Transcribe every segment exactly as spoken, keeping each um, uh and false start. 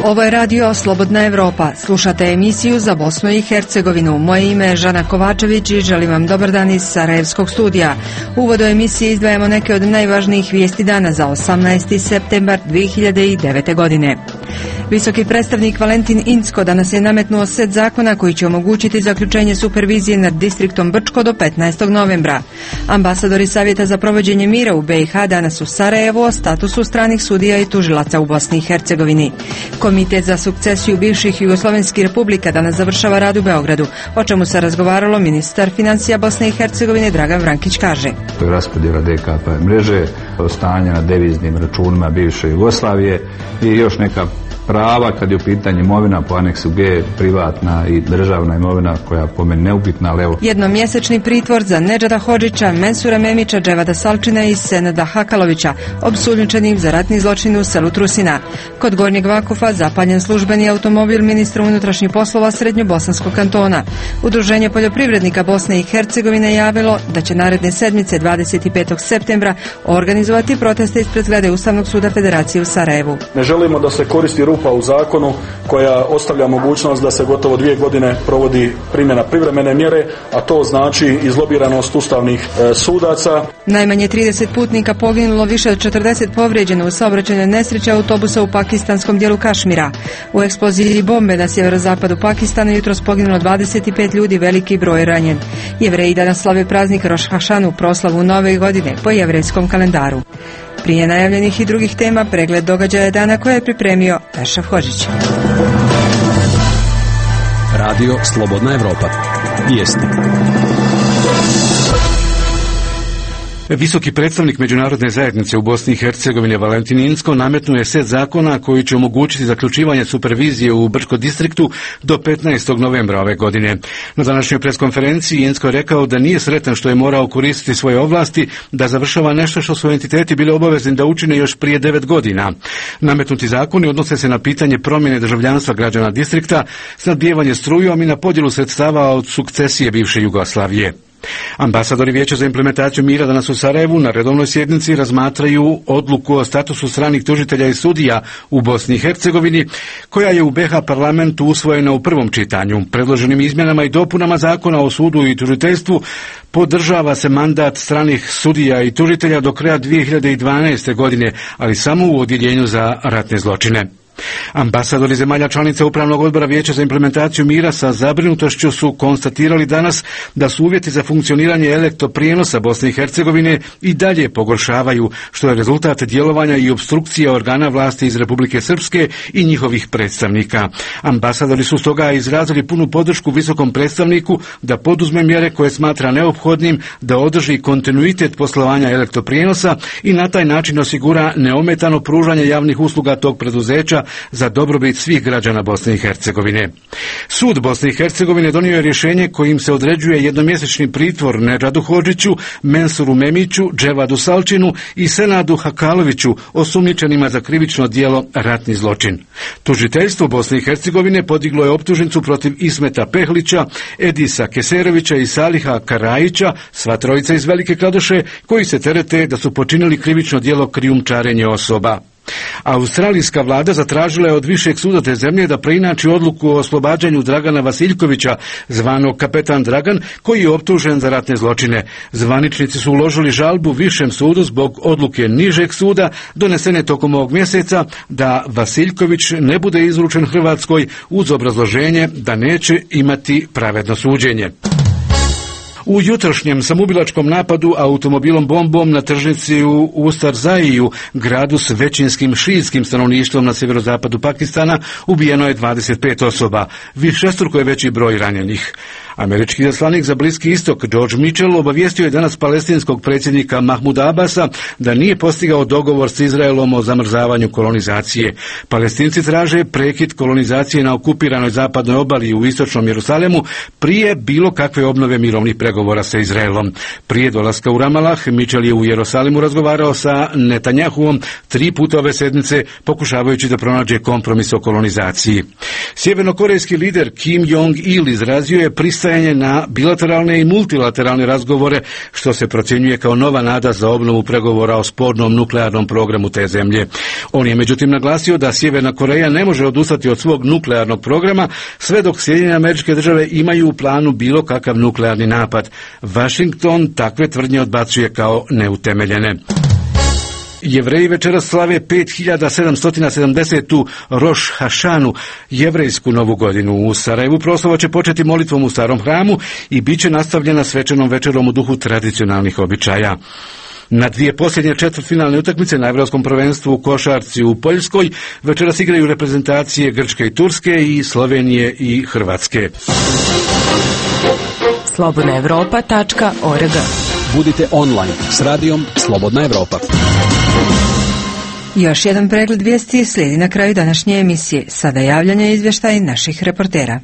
Ovo je radio Slobodna Evropa. Slušate emisiju za Bosnu i Hercegovinu. Moje ime je Žana Kovačević i želim vam dobar dan iz Sarajevskog studija. U uvodu emisije izdvajamo neke od najvažnijih vijesti dana za osamnaesti septembar dvije hiljade devete. godine. Visoki predstavnik Valentin Incko danas je nametnuo set zakona koji će omogućiti zaključenje supervizije nad distriktom Brčko do petnaestog novembra. Ambasadori Savjeta za provođenje mira u be i ha danas u Sarajevu o statusu stranih sudija i tužilaca u Bosni i Hercegovini. Komitet za sukcesiju bivših jugoslovenskih republika danas završava rad u Beogradu, o čemu se razgovaralo ministar financija Bosne i Hercegovine Dragan Vrankić kaže. To je raspodjela de ka pe mreže, stanje na deviznim računima bivše Jugoslavije i još neka prava kad je u pitanju imovina po aneksu G, privatna i državna imovina koja po meni neupitna, ali evo. Jednomjesečni pritvor za Nedžada Hodžića, Mensura Memića, Dževada Salčina i Senada Hakalovića, opsumnjičenim za ratni zločin u selu Trusina. Kod Gornjeg Vakufa zapaljen službeni automobil ministra unutrašnjih poslova Srednjobosanskog kantona. Udruženje poljoprivrednika Bosne i Hercegovine javilo da će naredne sedmice dvadeset petog septembra organizovati proteste ispred zgrade Ustavnog suda Federacije u Sarajevu. Ne želimo da se koristi rupa u zakonu koja ostavlja mogućnost da se gotovo dvije godine provodi primjena privremene mjere, a to znači izlobiranost ustavnih e, sudaca. Najmanje trideset putnika poginulo, više od četrdeset povrijeđeno u saobraćajnoj nesreći autobusa u pakistanskom dijelu Kašmira. U eksploziji bombe na sjeverozapadu Pakistana jutros poginulo dvadeset pet ljudi, veliki broj ranjen. Jevreji danas slave praznik Roš Hašanu, proslavu nove godine po jevrejskom kalendaru. Prije najavljenih i drugih tema, pregled događaja dana koje je pripremio Ešaf Hodžić. Radio Slobodna Evropa. Vijesti. Visoki predstavnik međunarodne zajednice u Bosni i Hercegovini Valentin Incko nametnuo je set zakona koji će omogućiti zaključivanje supervizije u Brčko distriktu do petnaestog novembra ove godine. Na današnjoj preskonferenciji Incko je rekao da nije sretan što je morao koristiti svoje ovlasti da završava nešto što su entiteti bili obavezni da učine još prije devet godina. Nametnuti zakoni odnose se na pitanje promjene državljanstva građana distrikta, snabdijevanje strujom i na podjelu sredstava od sukcesije bivše Jugoslavije. Ambasadori Vijeća za implementaciju mira danas u Sarajevu na redovnoj sjednici razmatraju odluku o statusu stranih tužitelja i sudija u Bosni i Hercegovini, koja je u be ha parlamentu usvojena u prvom čitanju. Predloženim izmjenama i dopunama zakona o sudu i tužiteljstvu podržava se mandat stranih sudija i tužitelja do kraja dvije hiljade dvanaeste. godine, ali samo u odjeljenju za ratne zločine. Ambasadori zemalja članica Upravnog odbora Vijeća za implementaciju mira sa zabrinutošću su konstatirali danas da su uvjeti za funkcioniranje elektroprijenosa Bosne i Hercegovine i dalje pogoršavaju, što je rezultat djelovanja i opstrukcije organa vlasti iz Republike Srpske i njihovih predstavnika. Ambasadori su stoga izrazili punu podršku visokom predstavniku da poduzme mjere koje smatra neophodnim da održi kontinuitet poslovanja elektroprijenosa i na taj način osigura neometano pružanje javnih usluga tog preduzeća za dobrobit svih građana Bosne i Hercegovine. Sud Bosne i Hercegovine donio je rješenje kojim se određuje jednomjesečni pritvor Nedžadu Hodžiću, Mensuru Memiću, Dževadu Salčinu i Senadu Hakaloviću, osumnjičenima za krivično djelo ratni zločin. Tužiteljstvo Bosne i Hercegovine podiglo je optužnicu protiv Ismeta Pehlića, Edisa Keserovića i Saliha Karajića, sva trojica iz Velike Kladuše, koji se terete da su počinili krivično djelo krijumčarenje osoba. Australijska vlada zatražila je od višeg suda te zemlje da preinači odluku o oslobađanju Dragana Vasiljkovića, zvanog Kapetan Dragan, koji je optužen za ratne zločine. Zvaničnici su uložili žalbu višem sudu zbog odluke nižeg suda donesene tokom ovog mjeseca da Vasiljković ne bude izručen Hrvatskoj uz obrazloženje da neće imati pravedno suđenje. U jutrošnjem samoubilačkom napadu automobilom bombom na tržnici u Ustarzaiju, gradu s većinskim šijitskim stanovništvom na sjeverozapadu Pakistana, ubijeno je dvadeset pet osoba, višestruko je veći broj ranjenih. Američki izaslanik za Bliski istok George Mitchell obavijestio je danas palestinskog predsjednika Mahmuda Abasa da nije postigao dogovor s Izraelom o zamrzavanju kolonizacije. Palestinci traže prekid kolonizacije na okupiranoj zapadnoj obali u istočnom Jerusalemu prije bilo kakve obnove mirovnih pregovora sa Izraelom. Prije dolaska u Ramalah, Mitchell je u Jerusalimu razgovarao sa Netanjahuom tri puta ove sedmice, pokušavajući da pronađe kompromis o kolonizaciji. Sjevernokorejski lider Kim Jong-il izrazio je pristanje ostajanje na bilateralne i multilateralne razgovore, što se procjenjuje kao nova nada za obnovu pregovora o spornom nuklearnom programu te zemlje. On je međutim naglasio da Sjeverna Koreja ne može odustati od svog nuklearnog programa sve dok Sjedinjene Američke Države imaju u planu bilo kakav nuklearni napad. Washington takve tvrdnje odbacuje kao neutemeljene. Jevreji večeras slave pet hiljada sedamsto sedamdesetu Roš Hašanu, jevrejsku novu godinu. U Sarajevu proslava će početi molitvom u starom hramu i bit će nastavljena svečanom večerom u duhu tradicionalnih običaja. Na dvije posljednje četvrtfinalne utakmice na Evropskom prvenstvu u košarci u Poljskoj večeras igraju reprezentacije Grčke i Turske i Slovenije i Hrvatske. slobodna evropa tačka org. Budite online s radijom Slobodna Evropa. Još jedan pregled vijesti slijedi na kraju današnje emisije. Sada javljanje i izvještaj naših reportera.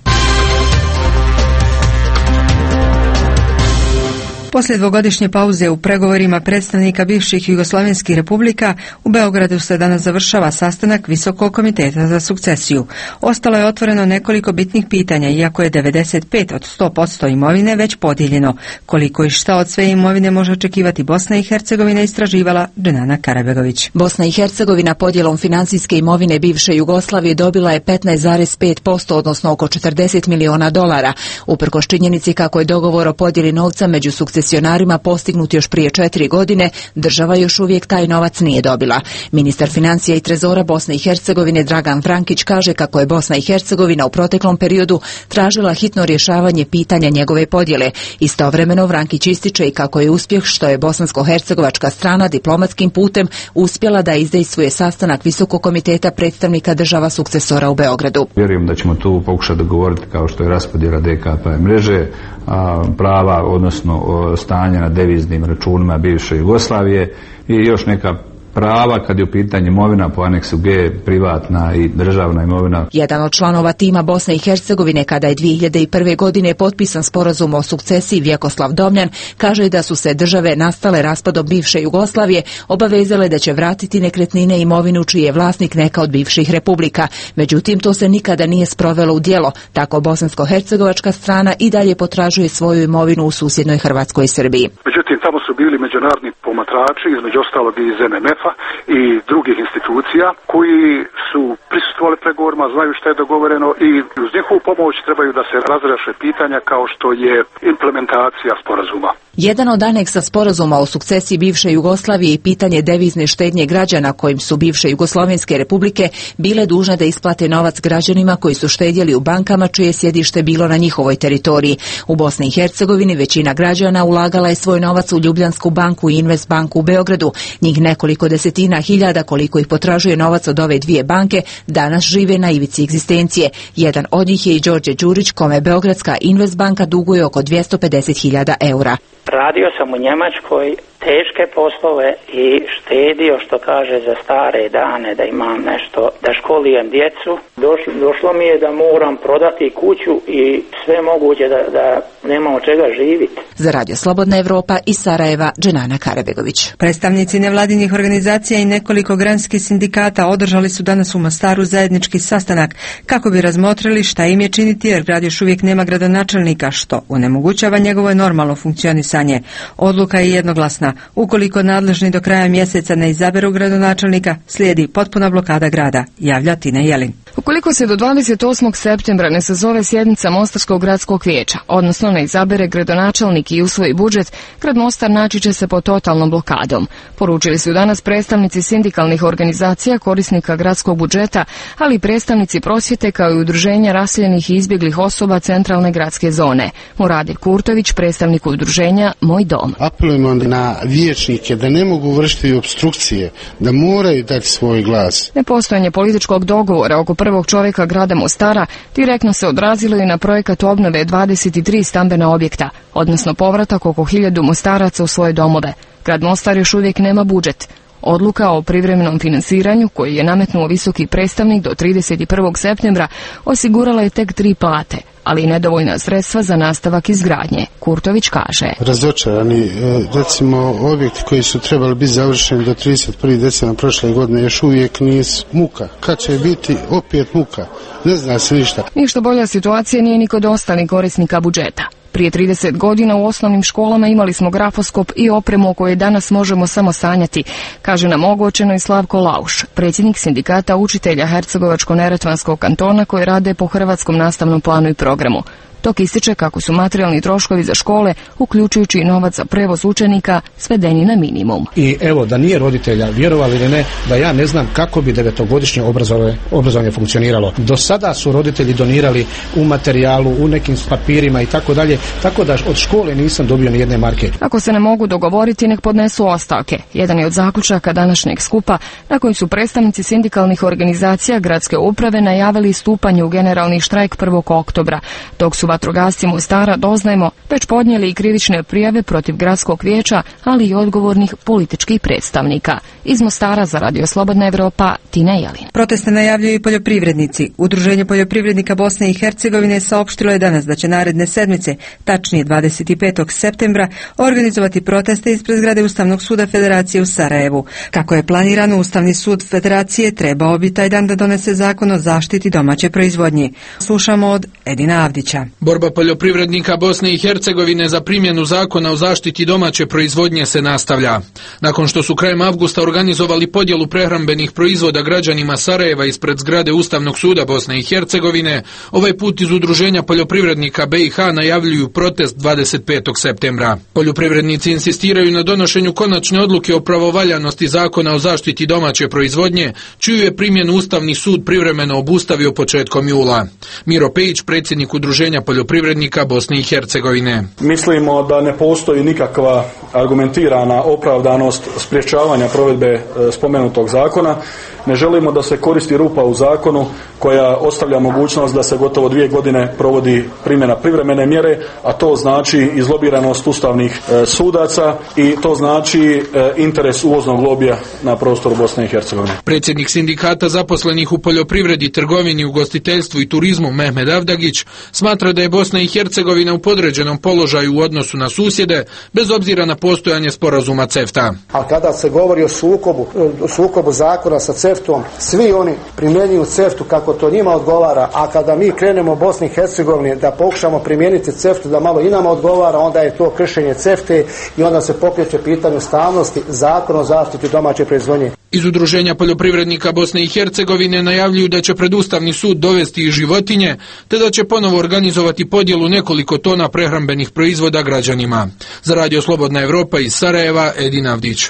Poslije dvogodišnje pauze u pregovorima predstavnika bivših jugoslavenskih republika, u Beogradu se danas završava sastanak Visokog komiteta za sukcesiju. Ostalo je otvoreno nekoliko bitnih pitanja, iako je devedeset pet od sto posto imovine već podijeljeno. Koliko i šta od sve imovine može očekivati Bosna i Hercegovina, istraživala Dženana Karabegović. Bosna i Hercegovina podjelom financijske imovine bivše Jugoslavije dobila je petnaest zarez pet posto, odnosno oko četrdeset miliona dolara. Uprkos činjenici kako je dogovor o podjeli novca među sukcesijom postignut još prije četiri godine, država još uvijek taj novac nije dobila. Ministar financija i trezora Bosne i Hercegovine Dragan Vrankić kaže kako je Bosna i Hercegovina u proteklom periodu tražila hitno rješavanje pitanja njegove podjele. Istovremeno Vrankić ističe i kako je uspjeh što je bosansko-hercegovačka strana diplomatskim putem uspjela da izdejstvuje sastanak Visokog komiteta predstavnika država sukcesora u Beogradu. Vjerujem da ćemo tu pokušati dogovoriti kao što je raspodjela D K P mreže, prava, odnosno stanje na deviznim računima bivše Jugoslavije i još neka prava kad je u pitanju imovina po aneksu G, privatna i državna imovina. Jedan od članova tima Bosne i Hercegovine, kada je dvije hiljade prve. godine potpisan sporazum o sukcesiji, Vjekoslav Domljan, kaže da su se države nastale raspadom bivše Jugoslavije obavezale da će vratiti nekretnine i imovinu čiji je vlasnik neka od bivših republika. Međutim, to se nikada nije sprovelo u djelo. Tako bosansko-hercegovačka strana i dalje potražuje svoju imovinu u susjednoj Hrvatskoj i Srbiji. Međutim, tamo su bili međunarodni promatrači, između ostalog i iz M M F-a i drugih institucija koji su prisustvovali pregovorima, znaju što je dogovoreno i uz njihovu pomoć trebaju da se razreše pitanja kao što je implementacija sporazuma. Jedan od aneksa sporazuma o sukcesiji bivše Jugoslavije i pitanje devizne štednje građana kojim su bivše Jugoslovenske republike bile dužne da isplate novac građanima koji su štedjeli u bankama čije sjedište bilo na njihovoj teritoriji. U Bosni i Hercegovini većina građana ulagala je svoj novac u Ljubljansku banku i Invest banku u Beogradu. Njih nekoliko desetina hiljada, koliko ih potražuje novac od ove dvije banke, danas žive na ivici egzistencije. Jedan od njih je i Đorđe Đurić, kome Beogradska Invest banka duguje oko dvjesto pedeset hiljada eura. Radio sam u Njemačkoj teške poslove i štedio, što kaže, za stare dane, da imam nešto, da školijem djecu. Došlo, došlo mi je da moram prodati kuću i sve moguće da, da nemam od čega živjeti. Za Radio Slobodna Evropa iz Sarajeva, Dženana Karabegović. Predstavnici nevladinih organizacija i nekoliko granskih sindikata održali su danas u Mostaru zajednički sastanak kako bi razmotrili šta im je činiti, jer grad još uvijek nema gradonačelnika, što onemogućava njegovo normalno funkcionisanje. Odluka je jednoglasna. Ukoliko nadležni do kraja mjeseca ne izaberu gradonačelnika, slijedi potpuna blokada grada, javlja Tina Jelin. Ukoliko se do dvadeset osmog septembra ne sazove sjednica Mostarskog gradskog vijeća, odnosno ne izabere gradonačelnik i usvoji budžet, grad Mostar naći će se pod totalnom blokadom. Poručili su danas predstavnici sindikalnih organizacija korisnika gradskog budžeta, ali i predstavnici prosvjete kao i udruženja raseljenih i izbjeglih osoba centralne gradske zone. Muradir Kurtović, predstavnik udruženja Moj dom. Apelujemo na vijećnike da ne mogu vršiti obstrukcije, da moraju dati svoj glas. Nepostojanje političkog dogovora oko prvog čovjeka grada Mostara direktno se odrazilo i na projekat obnove dvadeset tri stambena objekta, odnosno povratak oko hiljadu Mostaraca u svoje domove. Grad Mostar još uvijek nema budžet. Odluka o privremenom finansiranju, koji je nametnuo visoki predstavnik do trideset prvog septembra, osigurala je tek tri plate, ali i nedovoljna sredstva za nastavak izgradnje. Kurtović kaže. Razočarani, recimo objekti koji su trebali biti završeni do trideset prvog decembra prošle godine još uvijek nisu. Muka. Kad će biti opet muka? Ne zna se ništa. Ništa bolja situacija nije ni kod ostalih korisnika budžeta. Prije trideset godina u osnovnim školama imali smo grafoskop i opremu o kojoj danas možemo samo sanjati, kaže nam ogorčeno i Slavko Lauš, predsjednik sindikata učitelja Hercegovačko-neretvanskog kantona koji rade po hrvatskom nastavnom planu i programu. Dok ističe kako su materijalni troškovi za škole, uključujući i novac za prevoz učenika, svedeni na minimum. I evo, da nije roditelja, vjerovali ili ne, da ja ne znam kako bi devetogodišnje obrazovanje, obrazovanje funkcioniralo. Do sada su roditelji donirali u materijalu, u nekim papirima i tako dalje, tako da od škole nisam dobio ni jedne marke. Ako se ne mogu dogovoriti, nek podnesu ostavke. Jedan je od zaključaka današnjeg skupa na kojem su predstavnici sindikalnih organizacija gradske uprave najavili stupanje u generalni štrajk prvog oktobra, dok su vatrogasci Mostara, doznajemo, već podnijeli i krivične prijave protiv gradskog vijeća, ali i odgovornih političkih predstavnika. Iz Mostara za Radio Slobodna Evropa, Tina Jelin. Proteste najavljuju i poljoprivrednici. Udruženje poljoprivrednika Bosne i Hercegovine saopštilo je danas da će naredne sedmice, tačnije dvadeset petog septembra, organizovati proteste ispred zgrade Ustavnog suda Federacije u Sarajevu. Kako je planirano, Ustavni sud Federacije trebao bi taj dan da donese zakon o zaštiti domaće proizvodnje. Slušamo od Edina Avdića. Borba poljoprivrednika Bosne i Hercegovine za primjenu zakona o zaštiti domaće proizvodnje se nastavlja. Nakon što su krajem avgusta organizovali podjelu prehrambenih proizvoda građanima Sarajeva ispred zgrade Ustavnog suda Bosne i Hercegovine, ovaj put iz Udruženja poljoprivrednika B i H najavljuju protest dvadeset petog septembra. Poljoprivrednici insistiraju na donošenju konačne odluke o pravovaljanosti zakona o zaštiti domaće proizvodnje, čiju je primjenu Ustavni sud privremeno obustavio početkom jula. Miro Pejić, predsjednik Udruženja poljoprivrednika Bosne i Hercegovine. Mislimo da ne postoji nikakva argumentirana opravdanost sprječavanja provedbe e, spomenutog zakona. Ne želimo da se koristi rupa u zakonu koja ostavlja mogućnost da se gotovo dvije godine provodi primjena privremene mjere, a to znači izlobiranost ustavnih e, sudaca i to znači e, interes uvoznog lobija na prostoru Bosne i Hercegovine. Predsjednik sindikata zaposlenih u poljoprivredi, trgovini, ugostiteljstvu i turizmu Mehmed Avdagić smatra da je Bosna i Hercegovina u podređenom položaju u odnosu na susjede, bez obzira na postojanje sporazuma CEFTA. A kada se govori o sukobu, o sukobu zakona sa CEFTom, svi oni primjenjuju CEFTu kako to njima odgovara, a kada mi krenemo u Bosni i Hercegovini da pokušamo primijeniti CEFTu da malo i nama odgovara, onda je to kršenje CEFTe i onda se pokreće pitanje ustavnosti zakona o zaštiti domaće proizvodnje. Iz Udruženja poljoprivrednika Bosne i Hercegovine najavljuju da će pred Ustavni sud dovesti i životinje, te da će ponovo organizovati podjelu nekoliko tona prehrambenih proizvoda građanima. Za Radio Slobodna Evropa iz Sarajeva, Edin Avdić.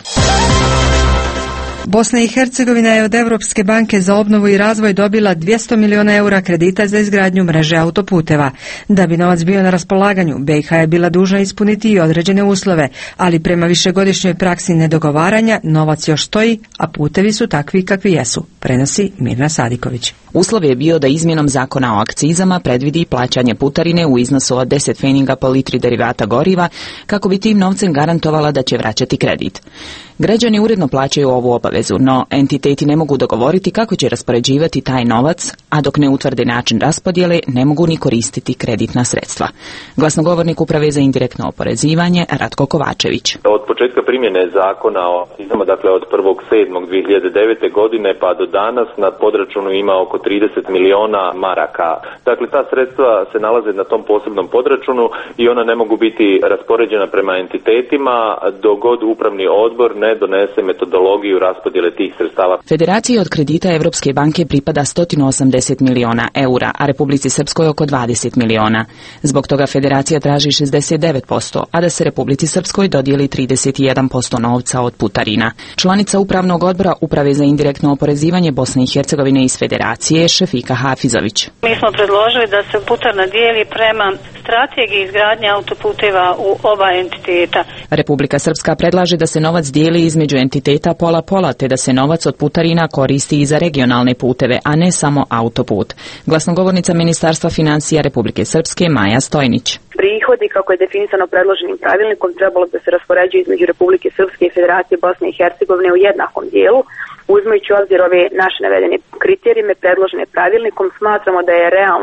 Bosna i Hercegovina je od Europske banke za obnovu i razvoj dobila dvjesto milijuna eura kredita za izgradnju mreže autoputeva. Da bi novac bio na raspolaganju, B i H je bila dužna ispuniti i određene uslove, ali prema višegodišnjoj praksi nedogovaranja novac još stoji, a putevi su takvi kakvi jesu, prenosi Mirna Sadiković. Uslov je bio da izmjenom zakona o akcizama predvidi plaćanje putarine u iznosu od deset pfeninga po litri derivata goriva, kako bi tim novcem garantovala da će vraćati kredit. Građani uredno plaćaju ovu obavezu, no entiteti ne mogu dogovoriti kako će raspoređivati taj novac, a dok ne utvrde način raspodjele, ne mogu ni koristiti kreditna sredstva. Glasnogovornik Uprave za indirektno oporezivanje Ratko Kovačević. Od početka primjene zakona o akcizama, dakle od prvog sedmog dvije hiljade devete. godine pa do danas, na podračunu ima oko trideset miliona maraka. Dakle, ta sredstva se nalaze na tom posebnom podračunu i ona ne mogu biti raspoređena prema entitetima dok god upravni odbor ne donese metodologiju raspodjele tih sredstava. Federaciji od kredita Evropske banke pripada sto osamdeset miliona eura, a Republici Srpskoj oko dvadeset miliona. Zbog toga Federacija traži šezdeset devet posto, a da se Republici Srpskoj dodijeli trideset jedan posto novca od putarina. Članica Upravnog odbora Uprave za indirektno oporezivanje Bosne i Hercegovine iz Federacije Šefika Hafizović. Mi smo predložili da se putarna dijeli prema strategiji izgradnje autoputeva u oba entiteta. Republika Srpska predlaže da se novac dijeli između entiteta pola-pola, te da se novac od putarina koristi i za regionalne puteve, a ne samo autoput. Glasnogovornica Ministarstva financija Republike Srpske Maja Stojnić. Prihodi, kako je definisano predloženim pravilnikom, trebalo da se raspoređuju između Republike Srpske i Federacije Bosne i Hercegovine u jednakom dijelu. Uzimajući u obzir ove naše navedene kriterijume predložene pravilnikom, smatramo da je realno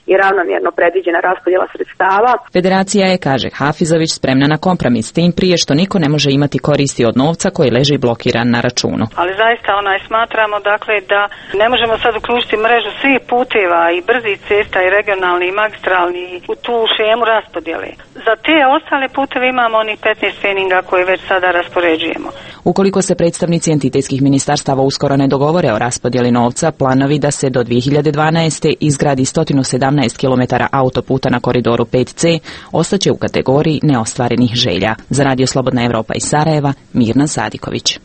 i ravnomjerno predviđena raspodjela sredstava. Federacija je, kaže Hafizović, spremna na kompromis, tim prije što niko ne može imati koristi od novca koji leži blokiran na računu. Ali zaista onaj smatramo dakle da ne možemo sad uključiti mrežu svih puteva i brzih cesta i regionalni i magistralni u tu šemu raspodjele. Za te ostale puteve imamo onih petnaest feninga koje već sada raspoređujemo. Ukoliko se predstavnici entitetskih ministarstava uskoro ne dogovore o raspodjeli novca, planovi da se do dvije hiljade dvanaeste. izgradi sto sedamnaest kilometara autoputa na koridoru pet ce ostaće u kategoriji neostvarenih želja. Za Radio Slobodna Evropa iz Sarajeva, Mirna Sadiković.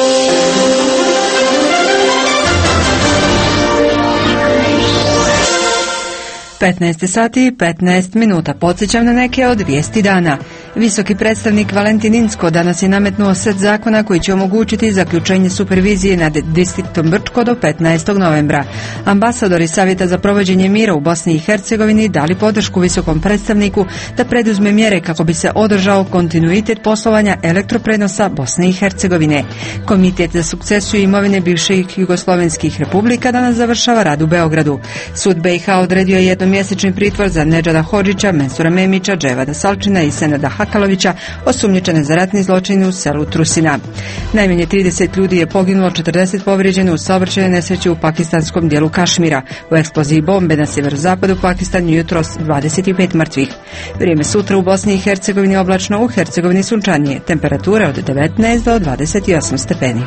petnaest sati i petnaest minuta. Podsjećam na neke od vijesti dana. Visoki predstavnik Valentin Incko danas je nametnuo set zakona koji će omogućiti zaključenje supervizije nad distriktom Brčko do petnaestog novembra. Ambasadori Savjeta za provođenje mira u Bosni i Hercegovini dali podršku visokom predstavniku da preduzme mjere kako bi se održao kontinuitet poslovanja elektroprenosa Bosne i Hercegovine. Komitet za sukcesiju imovine bivših jugoslovenskih republika danas završava rad u Beogradu. Sud be i ha odredio je jednomjesečni pritvor za Nedžada Hodžića, Mensura Memića, Dževada Salčina i Senada Hakalovića, osumnjičene za ratni zločin u selu Trusina. Najmanje trideset ljudi je poginulo, četrdeset povrijeđeno u saobraćajnoj nesreći u pakistanskom dijelu Kašmira. U eksploziji bombe na sjeverozapadu Pakistan jutros dvadeset pet mrtvih. Vrijeme sutra u Bosni i Hercegovini oblačno, u Hercegovini sunčanije. Temperature od devetnaest do dvadeset osam stepeni.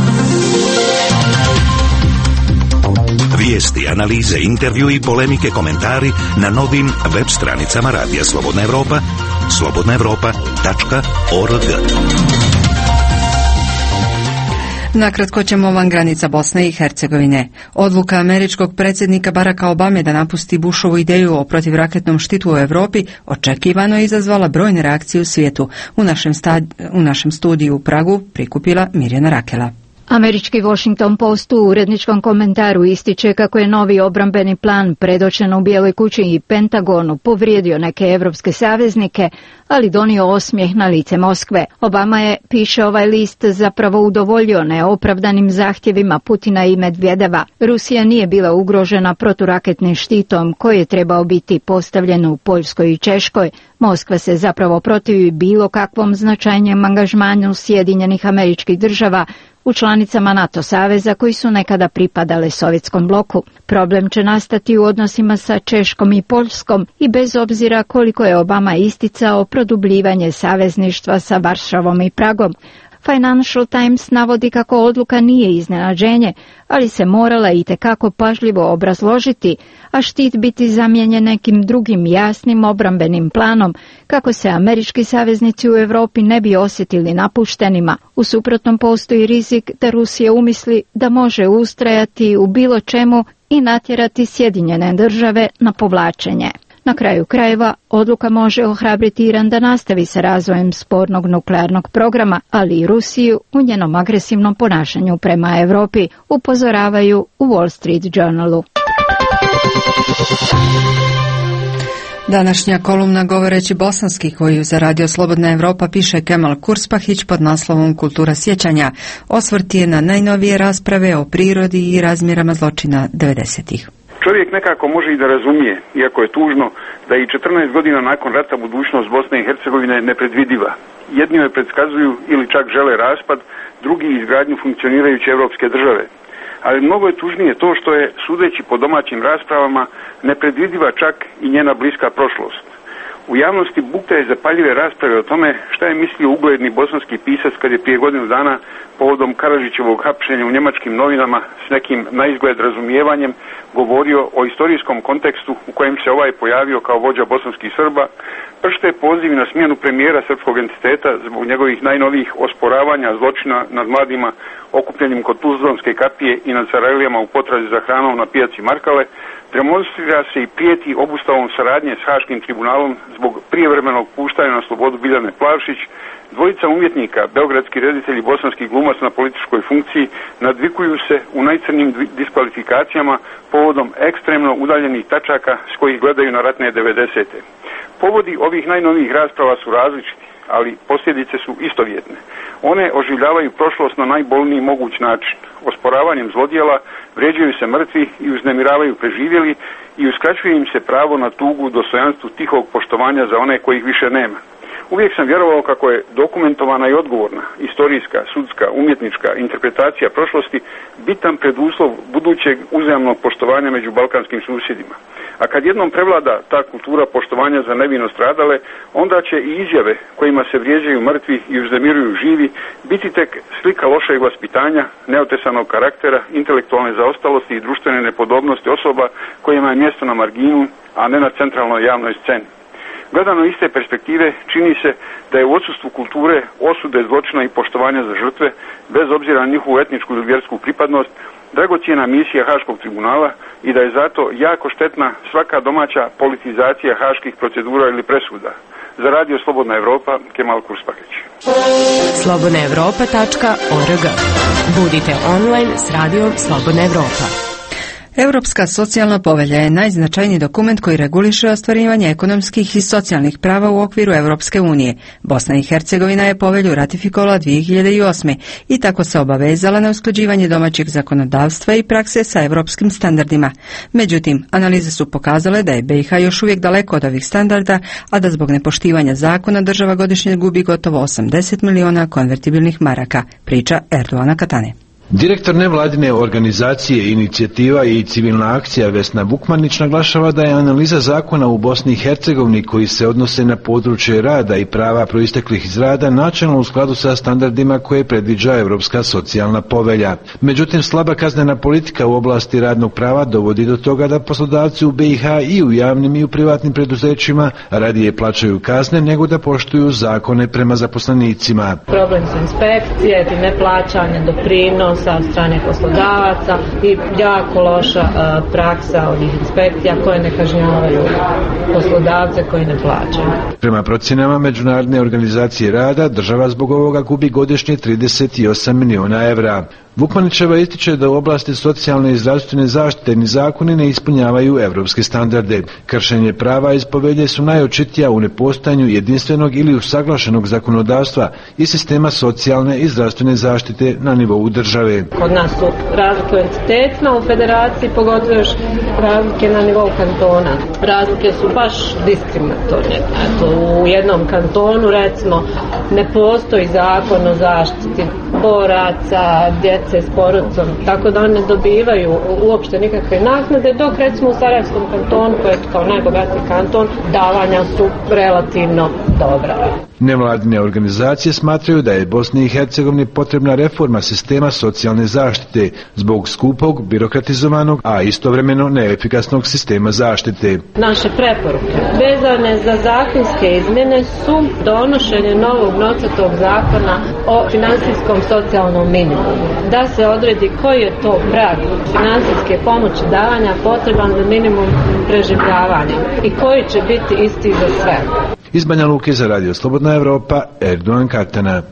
Vijesti, analize, intervju i polemike, komentari na novim web stranicama Radija Slobodna Evropa, slobodna evropa tačka org. Nakratko ćemo van granica Bosne i Hercegovine. Odluka američkog predsjednika Baracka Obame da napusti Bushovu ideju o protivraketnom štitu u Europi očekivano je izazvala brojne reakcije u svijetu. U našem, stad, u našem studiju u Pragu prikupila Mirjana Rakela. Američki Washington Post u uredničkom komentaru ističe kako je novi obrambeni plan predočen u Bijeloj kući i Pentagonu povrijedio neke evropske saveznike, ali donio osmijeh na lice Moskve. Obama je, piše ovaj list, zapravo udovoljio neopravdanim zahtjevima Putina i Medvedeva. Rusija nije bila ugrožena proturaketnim štitom koji je trebao biti postavljen u Poljskoj i Češkoj. Moskva se zapravo protivi bilo kakvom značajnijem angažmanu Sjedinjenih Američkih Država u članicama NATO saveza koji su nekada pripadale Sovjetskom bloku. Problem će nastati u odnosima sa Češkom i Poljskom i bez obzira koliko je Obama isticao produbljivanje savezništva sa Varšavom i Pragom. Financial Times navodi kako odluka nije iznenađenje, ali se morala itekako pažljivo obrazložiti, a štit biti zamijenjen nekim drugim jasnim obrambenim planom, kako se američki saveznici u Europi ne bi osjetili napuštenima. U suprotnom postoji rizik da Rusija umisli da može ustrajati u bilo čemu i natjerati Sjedinjene države na povlačenje. Na kraju krajeva, odluka može ohrabriti Iran da nastavi sa razvojem spornog nuklearnog programa, ali i Rusiju u njenom agresivnom ponašanju prema Europi, upozoravaju u Wall Street Journalu. Današnja kolumna Govoreći bosanski, koju za Radio Slobodna Evropa piše Kemal Kurspahić pod naslovom Kultura sjećanja, osvrt je na najnovije rasprave o prirodi i razmjerama zločina devedesetih. Čovjek nekako može i da razumije, iako je tužno, da i četrnaest godina nakon rata budućnost Bosne i Hercegovine nepredvidiva. Jedni joj predskazuju ili čak žele raspad, drugi izgradnju funkcionirajuće evropske države. Ali mnogo je tužnije to što je, sudeći po domaćim raspravama, nepredvidiva čak i njena bliska prošlost. U javnosti buktaju zapaljive rasprave o tome šta je mislio ugledni bosanski pisac kad je prije godinu dana povodom Karadžićevog hapšenja u njemačkim novinama s nekim naizgled razumijevanjem govorio o istorijskom kontekstu u kojem se ovaj pojavio kao vođa bosanskih Srba, pršte poziv na smjenu premijera srpskog entiteta zbog njegovih najnovijih osporavanja zločina nad mladima okupljenim kod Tuzlanske kapije i nad Sarajlijama u potrazi za hranom na pijaci Markale, demonstrira se i prijeti obustavom saradnje s Haškim tribunalom zbog prijevremenog puštanja na slobodu Biljane Plavšić. Dvojica umjetnika, beogradski reditelj i bosanski glumac na političkoj funkciji, nadvikuju se u najcrnijim diskvalifikacijama povodom ekstremno udaljenih tačaka s kojih gledaju na ratne devedesete. Povodi ovih najnovijih rasprava su različiti, ali posljedice su istovjetne. One oživljavaju prošlost na najbolniji moguć način. Osporavanjem zlodjela vrijeđaju se mrtvi i uznemiravaju preživjeli i uskraćuje im se pravo na tugu, dostojanstvu tihog poštovanja za one kojih više nema. Uvijek sam vjerovao kako je dokumentovana i odgovorna, istorijska, sudska, umjetnička interpretacija prošlosti bitan preduslov budućeg uzajamnog poštovanja među balkanskim susjedima. A kad jednom prevlada ta kultura poštovanja za nevino stradale, onda će i izjave kojima se vrijeđaju mrtvi i uznemiruju živi biti tek slika lošeg vaspitanja, neotesanog karaktera, intelektualne zaostalosti i društvene nepodobnosti osoba kojima je mjesto na marginu, a ne na centralnoj javnoj sceni. Gledano iz te perspektive, čini se da je u odsustvu kulture, osude zločina i poštovanja za žrtve, bez obzira na njihovu etničku ili vjersku pripadnost, dragocjena misija Haškog tribunala i da je zato jako štetna svaka domaća politizacija haških procedura ili presuda. Za Radio Slobodna Evropa, Kemal Kurspakeć. slobodna evropa tačka org. Budite online s Radijom Slobodna Evropa. Europska socijalna povelja je najznačajniji dokument koji reguliše ostvarivanje ekonomskih i socijalnih prava u okviru Europske unije. Bosna i Hercegovina je povelju ratifikovala dvije hiljade osme. i tako se obavezala na usklađivanje domaćeg zakonodavstva i prakse sa europskim standardima. Međutim, analize su pokazale da je B i H još uvijek daleko od ovih standarda, a da zbog nepoštivanja zakona država godišnje gubi gotovo osamdeset miliona konvertibilnih maraka, priča Erdoana Katane. Direktor nevladine organizacije Inicijativa i civilna akcija Vesna Vukmanić naglašava da je analiza zakona u Bosni i Hercegovini koji se odnose na područje rada i prava proisteklih iz rada načelno u skladu sa standardima koje predviđa Europska socijalna povelja. Međutim, slaba kaznena politika u oblasti radnog prava dovodi do toga da poslodavci u B i H i u javnim i u privatnim preduzećima radije plaćaju kazne nego da poštuju zakone prema zaposlenicima. Problem su inspekcije, neplaćanje doprinosa od strane poslodavaca i jako loša uh, praksa ovih inspekcija koje ne kažnjavaju poslodavce koji ne plaćaju. Prema procjenama Međunarodne organizacije rada, država zbog ovoga gubi godišnje trideset osam miliona evra. Vukmanićeva ističe da u oblasti socijalne i zdravstvene zaštite ni zakoni ne ispunjavaju evropske standarde. Kršenje prava iz povelje su najočitija u nepostojanju jedinstvenog ili usaglašenog zakonodavstva i sistema socijalne i zdravstvene zaštite na nivou države. Kod nas su razlike u entitetima, u federaciji pogotovo još razlike na nivou kantona. Razlike su baš diskriminatorne. Eto, u jednom kantonu recimo ne postoji zakon o zaštiti boraca, djece s porodicom, tako da oni ne dobivaju uopšte nikakve naknade, dok recimo u Sarajevskom kantonu, koji je kao najbogatiji kanton, davanja su relativno dobra. Nevladine organizacije smatraju da je Bosni i Hercegovini potrebna reforma sistema socijalne zaštite zbog skupog, birokratizovanog, a istovremeno neefikasnog sistema zaštite. Naše preporuke vezane za zakonske izmjene su donošenje novog nacrta zakona o finansijskom socijalnom minimumu. Da se odredi koji je to prag finansijske pomoći davanja potreban za minimum preživljavanja i koji će biti isti za sve. Iz Banja Luke za Radio Slobodna Evropa, Erdoan Katana.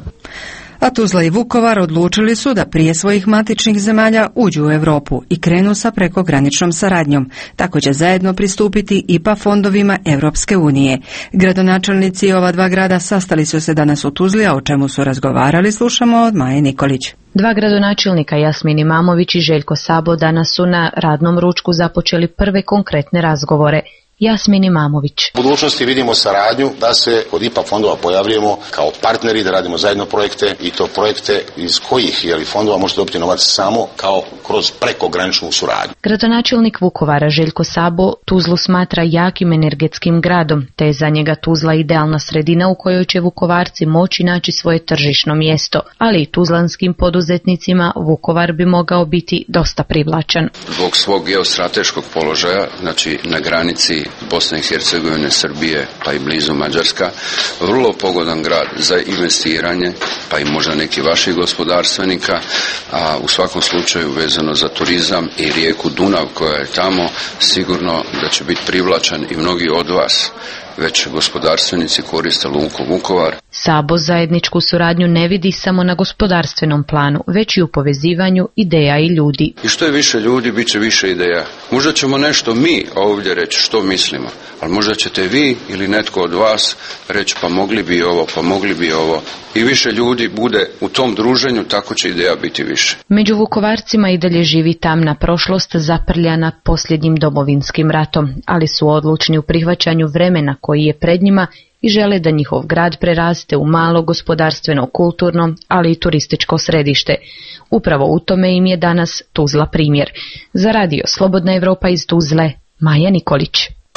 A Tuzla i Vukovar odlučili su da prije svojih matičnih zemalja uđu u Europu i krenu sa prekograničnom saradnjom. Tako će zajedno pristupiti I P A fondovima Europske unije. Gradonačelnici ova dva grada sastali su se danas u Tuzli, a o čemu su razgovarali slušamo od Maje Nikolić. Dva gradonačelnika, Jasmin Imamović i Željko Sabo, danas su na radnom ručku započeli prve konkretne razgovore. Jasmin Imamović. U budućnosti vidimo saradnju da se kod I P A fondova pojavljujemo kao partneri, da radimo zajedno projekte i to projekte iz kojih je li fondova možete dobiti novac samo kao kroz prekograničnu suradnju. Gradonačelnik Vukovara Željko Sabo Tuzlu smatra jakim energetskim gradom, te je za njega Tuzla idealna sredina u kojoj će Vukovarci moći naći svoje tržišno mjesto, ali i tuzlanskim poduzetnicima Vukovar bi mogao biti dosta privlačan. Zbog svog geostrateškog položaja, znači na granici Bosne i Hercegovine, Srbije, pa i blizu Mađarska, vrlo pogodan grad za investiranje, pa i možda neki vaših gospodarstvenika, a u svakom slučaju vezano za turizam i rijeku Dunav koja je tamo, sigurno da će biti privlačan i mnogi od vas već gospodarstvenici koriste luku Vukovar. Sabo zajedničku suradnju ne vidi samo na gospodarstvenom planu, već i u povezivanju ideja i ljudi. I što je više ljudi, bit će više ideja. Možda ćemo nešto mi ovdje reći što mislimo, ali možda ćete vi ili netko od vas reći pa mogli bi ovo, pa mogli bi ovo. I više ljudi bude u tom druženju, tako će ideja biti više. Među Vukovarcima i dalje živi tamna prošlost zaprljana posljednjim domovinskim ratom, ali su odlučni u prihvaćanju vremena koji je pred njima i žele da njihov grad preraste u malo gospodarstveno, kulturno, ali i turističko središte. Upravo u tome im je danas Tuzla primjer. Za radio Slobodna Evropa iz Tuzle, Maja Nikolić.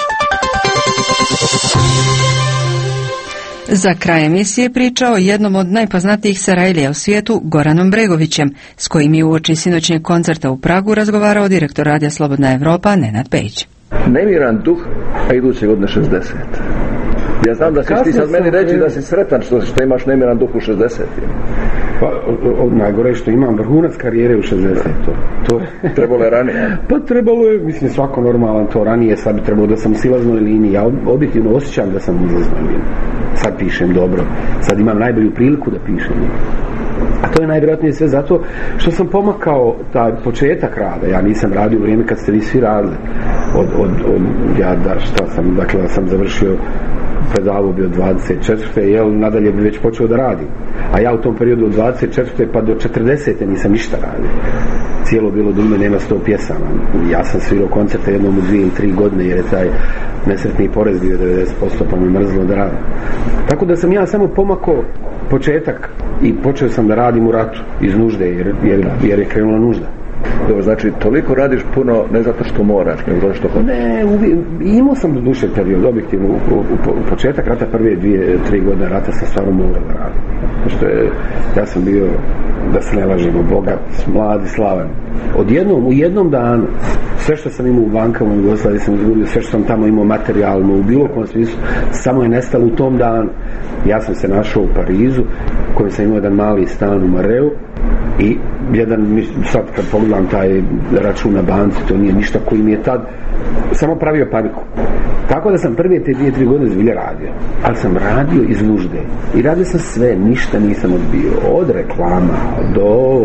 Za kraj emisije priča o jednom od najpoznatijih Sarajlija u svijetu, Goranom Bregovićem, s kojim je uoči sinoćnjeg koncerta u Pragu razgovarao direktor radija Slobodna Evropa Nenad Pejić. Nemiran duh, a iduće godine šezdeset. Ja znam da ćeš ti sad meni reći da si sretan što, što imaš nemiran duh u šezdeset. Pa, najgore je što imam vrhunac karijere u šezdesetom. To je... Trebalo je ranije? Pa trebalo je, mislim, svako normalan to ranije, sad bi trebalo da sam u silaznoj liniji. Ja objektivno osjećam da sam u silaznoj liniji. Sad pišem dobro. Sad imam najbolju priliku da pišem. A to je najvjerojatnije sve zato što sam pomakao taj početak rada. Ja nisam radio u vrijeme kad ste vi svi radili. Od, od, od, ja da, šta sam, dakle, ja sam završio pedalu bio dvadeset četvrte jel, nadalje bi već počeo da radim. A ja u tom periodu od dvadeset četvrte pa do četrdesete nisam ništa radio. Cijelo bilo do ime nema sto pjesama. Ja sam svirao koncerte jednom u dvije ili tri godine jer je taj nesretni porez bio devedeset posto pa mi mrzlo da radim. Tako da sam ja samo pomakao početak i počeo sam da radim u ratu iz nužde jer, jer, jer je krenula nužda. Dobro, znači toliko radiš puno ne zato što moraš, nego zato što hoćeš. Ne, uvijek, imao sam do duše period, objektivno, u, u, u početak rata, prve dvije, tri godine rata sam stvarno morao da radim. Što je, ja sam bio, da se ne lažemo, bogat, mlad i slavan. Odjednom, u jednom danu, sve što sam imao u bankama u Jugoslaviji sam izgubio, sve što sam tamo imao materijalno, u bilo kom smislu, samo je nestalo u tom danu. Ja sam se našao u Parizu, u kojem sam imao jedan mali stan u Mareu, i jedan, sad kad pogledam taj račun na banci, to nije ništa koji mi je tad samo pravio paniku. Tako da sam prve te dvije, tri godine zbilje radio. Ali sam radio iz nužde. I radio sam sve, ništa nisam odbio. Od reklama do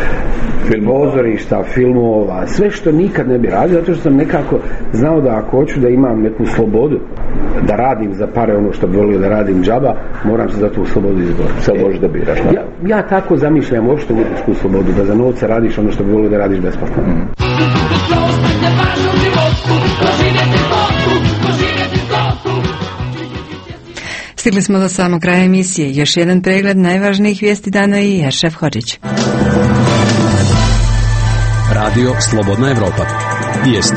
pozorišta, filmova, sve što nikad ne bi radio, zato što sam nekako znao da ako hoću da imam neku slobodu, da radim za pare ono što bi volio da radim džaba, moram se za tu slobodu izboriti. Sad možeš da biraš. Ja, ja tako zamišljam uopšte umjetničku slobodu, da za novce radiš ono što bi volio da radiš besplatno. Mm. Stigli smo do samog kraja emisije. Još jedan pregled najvažnijih vijesti dana i Ješef Hodžić. Radio Slobodna Evropa. Vijesti.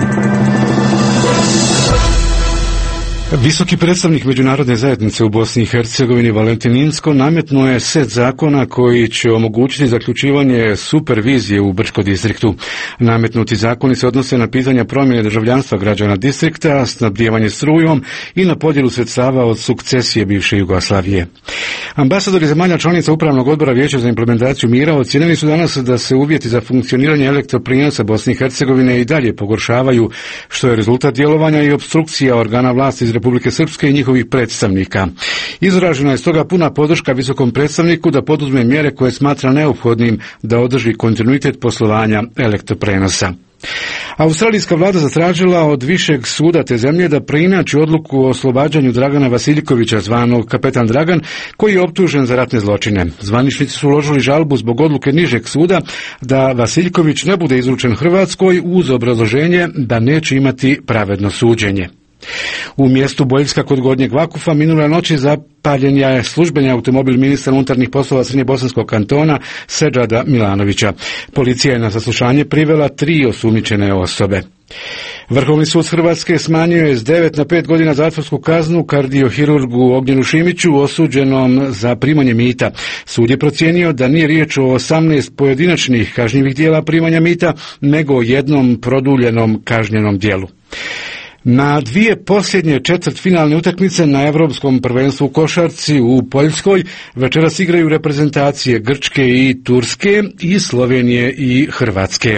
Visoki predstavnik međunarodne zajednice u Bosni i Hercegovini Valentin Inzko nametnuo je set zakona koji će omogućiti zaključivanje supervizije u Brčko distriktu. Nametnuti zakoni se odnose na pitanja promjene državljanstva građana distrikta, snabdijevanje strujom i na podjelu sredstava od sukcesije bivše Jugoslavije. Ambasadori zemalja članica Upravnog odbora Vijeća za implementaciju mira ocijenili su danas da se uvjeti za funkcioniranje elektroprijenosa Bosne i Hercegovine i dalje pogoršavaju, što je rezultat djelovanja i opstrukcija organa vlasti iz Republike Srpske i njihovih predstavnika. Izražena je stoga puna podrška visokom predstavniku da poduzme mjere koje smatra neophodnim da održi kontinuitet poslovanja elektroprenosa. Australijska vlada zatražila od višeg suda te zemlje da preinači odluku o oslobađanju Dragana Vasiljkovića, zvanog Kapetan Dragan, koji je optužen za ratne zločine. Zvaničnici su uložili žalbu zbog odluke nižeg suda da Vasiljković ne bude izručen Hrvatskoj uz obrazloženje da neće imati pravedno suđenje. U mjestu Boljska kod Gornjeg Vakufa minule noći zapaljen je službeni automobil ministra unutarnjih poslova Srednjebosanskog kantona Sedžada Milanovića. Policija je na saslušanje privela tri osumnjičene osobe. Vrhovni sud Hrvatske smanjio je s devet na pet godina zatvorsku kaznu kardiohirurgu Ognjenu Šimiću osuđenom za primanje mita. Sud je procijenio da nije riječ o osamnaest pojedinačnih kažnjivih dijela primanja mita, nego o jednom produljenom kažnjenom dijelu. Na dvije posljednje četvrtfinalne utakmice na Europskom prvenstvu u košarci u Poljskoj večeras igraju reprezentacije Grčke i Turske i Slovenije i Hrvatske.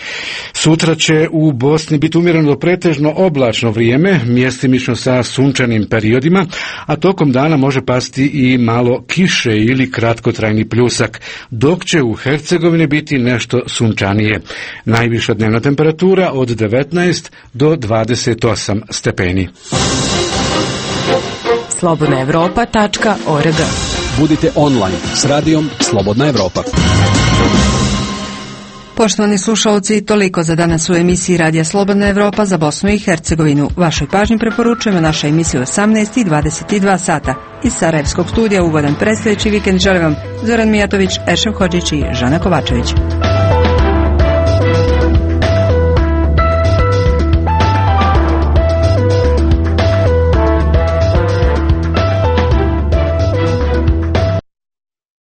Sutra će u Bosni biti umjereno do pretežno oblačno vrijeme, mjestimično sa sunčanim periodima, a tokom dana može pasti i malo kiše ili kratkotrajni pljusak, dok će u Hercegovini biti nešto sunčanije. Najviša dnevna temperatura od devetnaest do dvadeset osam stepeni. slobodna europa tačka org. Budite online s radijom Slobodna Evropa. Poštovani slušalci, toliko za danas u emisiji Radija Slobodna Evropa za Bosnu i Hercegovinu. Vašoj pažnji preporučujemo naša emisija osamnaest i dvadeset dva sata. Iz Sarajevskog studija ugodan predstojeći vikend želim vam Zoran Mijatović, Ešef Hodžić i Žana Kovačević.